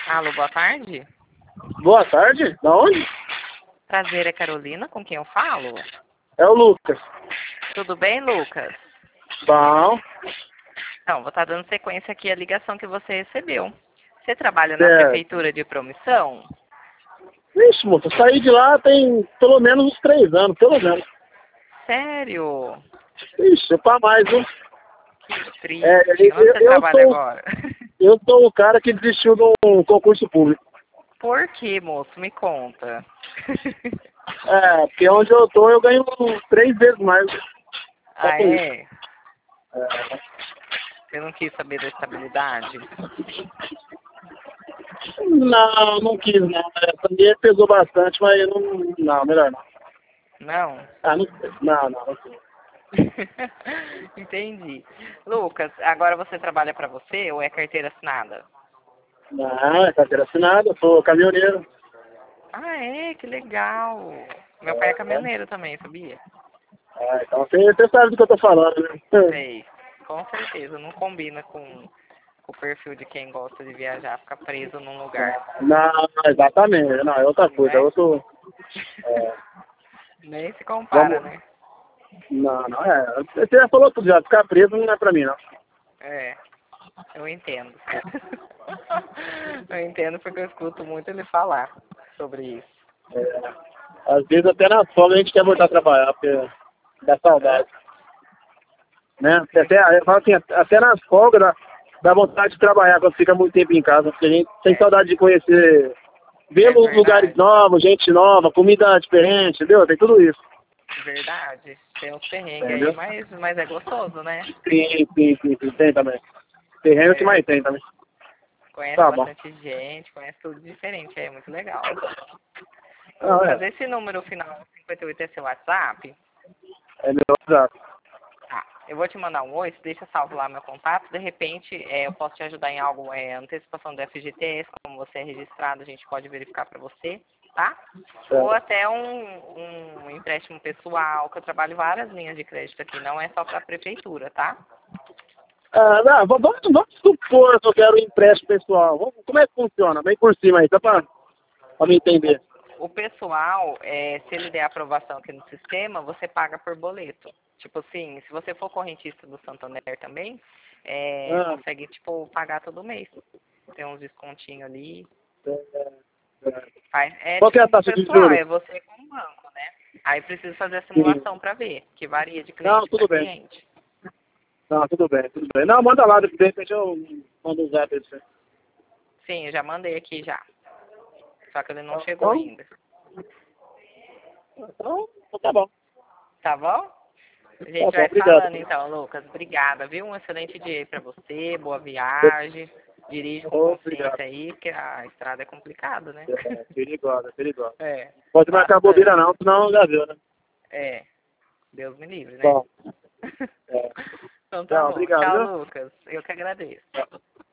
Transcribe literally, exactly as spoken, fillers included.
Alô, boa tarde. Boa tarde, da onde? Prazer, é Carolina, com quem eu falo? É o Lucas. Tudo bem, Lucas? Bom. Então, vou estar dando sequência aqui à ligação que você recebeu. Você trabalha na É. prefeitura de Promissão? Vixe, moço, eu saí de lá tem pelo menos uns três anos, pelo menos. Sério? Ixi, pra mais, viu? Que triste. É, Onde eu, você eu, trabalha sou, agora? eu sou o cara que desistiu de um concurso público. Por que, moço? Me conta. É, porque onde eu tô eu ganho três vezes mais. Só Ah, por isso. é? É. Eu não quis saber da estabilidade? Não, não quis não. É, também pesou bastante, mas não, não, melhor não. Não? Ah, não, não, não, não quis. Entendi. Lucas, agora você trabalha para você ou é carteira assinada? Não, é carteira assinada, eu sou caminhoneiro. Ah, é? Que legal. Meu pai é caminhoneiro também, sabia? Ah, então você, você sabe do que eu tô falando, né? Sei. Com certeza. Não combina com o perfil de quem gosta de viajar, ficar preso num lugar. Não, exatamente. Não, é outra coisa. É Né? outro. É, Nem se compara, vamos. né? Não, não, é. Você já falou tudo já. Ficar preso não é pra mim, não. É, eu entendo. Eu entendo porque eu escuto muito ele falar sobre isso. É, às vezes até na folga a gente quer voltar a trabalhar, porque dá Hã? saudade. Né? Até, eu falo assim, até nas folgas dá, dá vontade de trabalhar quando fica muito tempo em casa, porque a gente tem É, saudade de conhecer, ver é lugares verdade. novos, gente nova, comida diferente, entendeu? Tem tudo isso. Verdade. Tem uns perrengues aí, Entendeu? mas, mas é gostoso, né? Sim, sim, sim, sim, tem também. Terreno que É, mais tem também. conhece Tá bom. bastante gente, conhece tudo diferente, é muito legal. Não, Lucas, é. esse número final cinquenta e oito é seu WhatsApp? É meu WhatsApp. Tá. Eu vou te mandar um oi, você deixa salvo lá meu contato. De repente, é, eu posso te ajudar em algo, é, antecipação do F G T S, como você é registrado, a gente pode verificar para você, tá? Ou Certo. até um, um empréstimo pessoal, que eu trabalho várias linhas de crédito aqui, não é só para a prefeitura, tá? Ah, não, v- vamos, vamos supor que eu quero um empréstimo pessoal. Vamos- Como é que funciona? Bem por cima aí, só pra, pra me entender. O pessoal, é, se ele der aprovação aqui no sistema, você paga por boleto. Tipo assim, se você for correntista do Santander também, é, Ah, consegue, tipo, pagar todo mês. Tem uns descontinhos ali. é, é. Faz, é Qual que é tipo a um taxa de pessoal, juros? é você com o banco, né? Aí precisa fazer a Sim. simulação para ver, que varia de Não, cliente para tudo bem. cliente. Não, tudo bem, tudo bem. Não, manda lá, de repente eu mando um zap aí pra você. Sim, eu já mandei aqui já. Só que ele não chegou Então, ainda. então, então tá bom. Tá bom? A Tá gente bom, vai obrigado. falando então, Lucas. Obrigada, viu? Um excelente dia aí pra você, boa viagem. Dirige com Obrigado. consciência aí, porque a estrada é complicada, né? É, perigosa, perigosa. É, Pode marcar bobeira bastante. não, senão já viu, né? É, Deus me livre, né? Bom, é. Então tá Tchau, bom. obrigado, Tchau, viu? Lucas. Eu que agradeço. Tchau.